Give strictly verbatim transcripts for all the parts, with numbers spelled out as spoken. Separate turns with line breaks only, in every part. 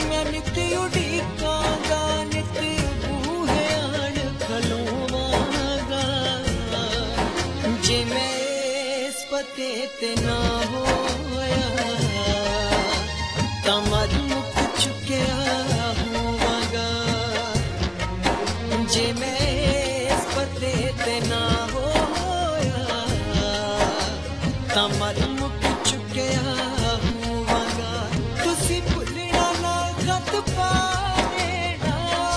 मैं नित उड़ीकांगा नित बूहे आण खलोवांगा जे मैं इस पते ते ना होया तां मर मुक चुकिया होवांगा जे मैं इस पते ते ना होया तां मर मुक चुकिया होवांगा तुसी भुलना ना खत पा देना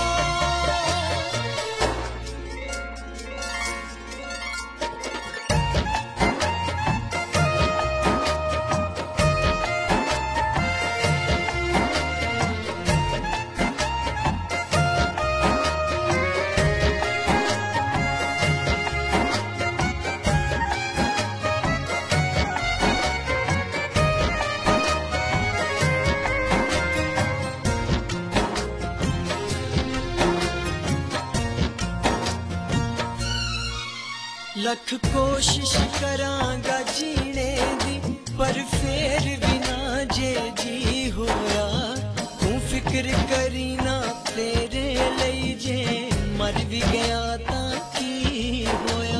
लख कोशिश करांगा जीने दी पर फिर भी ना जे जी होया तू फिक्र करी ना तेरे लई जे मर भी गया तां की होया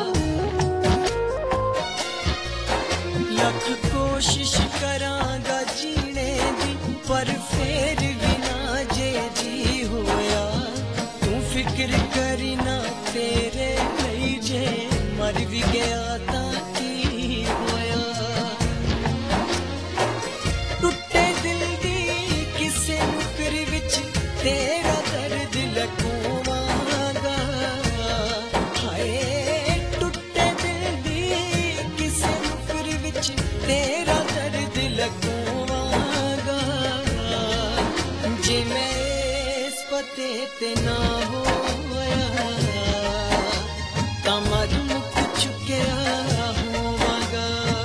लख कोशिश करांगा जीने दी पर फिर भी ना जे जी होया तू फिक्र करी ना तेरे लई जे मर भी गया तां की होया टुटे दिल दी किसे नुकर विच तेरा दर्द लकोवांगा हाय टुटे दिल दी किसे नुकर विच तेरा दर्द लकोवांगा जे मैं इस पते ते ना होया तां मर मुक चुकिया होवांगा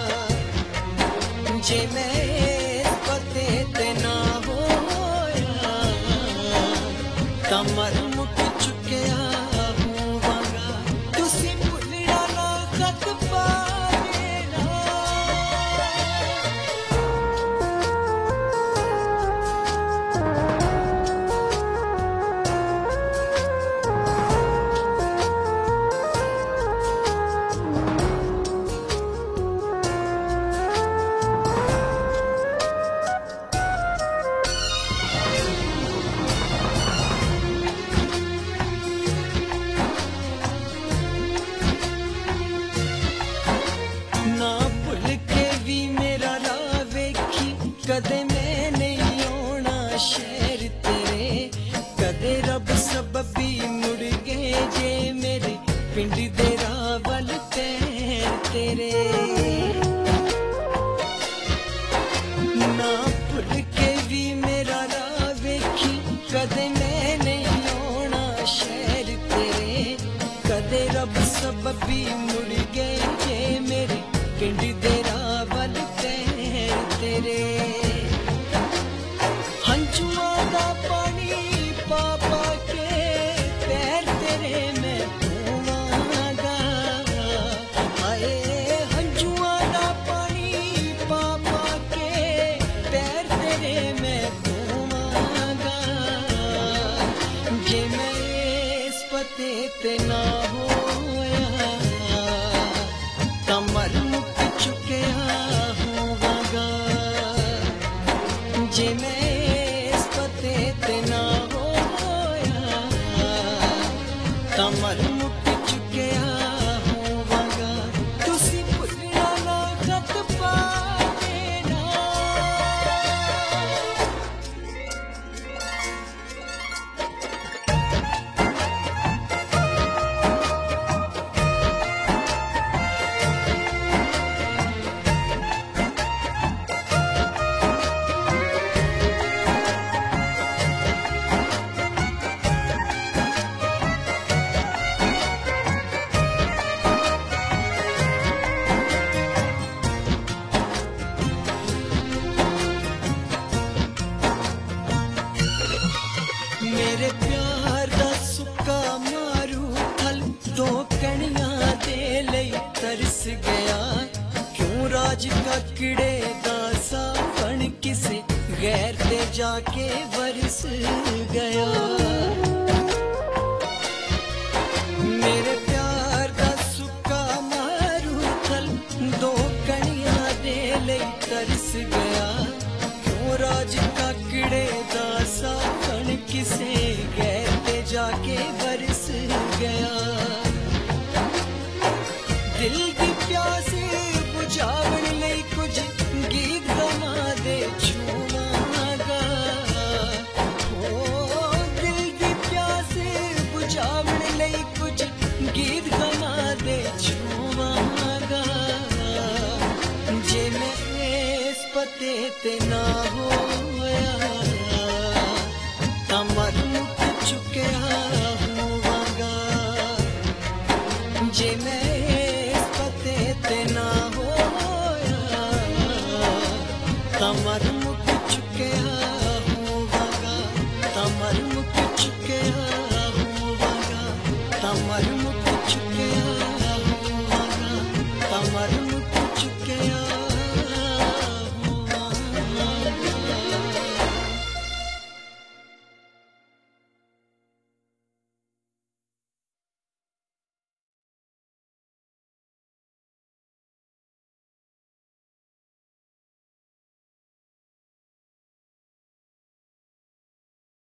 जे मैं इस पते ते ना होया तां मर मुक चुकिया होवांगा तुसी भुलना ना खत पा देना ना भुल के भी मेरा राह वेखी कदे मैं नहीं आना शहर तेरे कदे रब सबबी मुड़ गए जे मेरे पिंड दे राह वल पैर तेरे ना भुल के भी मेरा राह वेखी कदे मैं नहीं आना शहर तेरे कदे रब सबबी मुड़ गए जे मेरे पिंड दे राह वल पैर तेरे हंझुआं दा पानी पा पा के पैर तेरे मैं धोवांगा हाय हंझुआं दा पानी पा पा के पैर तेरे मैं धोवांगा जे मैं इस पते ते ना होया तां मर मुक चुकिया होवांगा जे मैं इस पते ते ना होया तां मर मुक चुकिया होवांगा तुसी भुलना ना खत पा देना मेरे प्यार दा सुक्का मारू फल दो कणियां दे लई तरस गया क्यों राज काकड़े दा सावण किसे गैर ते जाके बरस गया।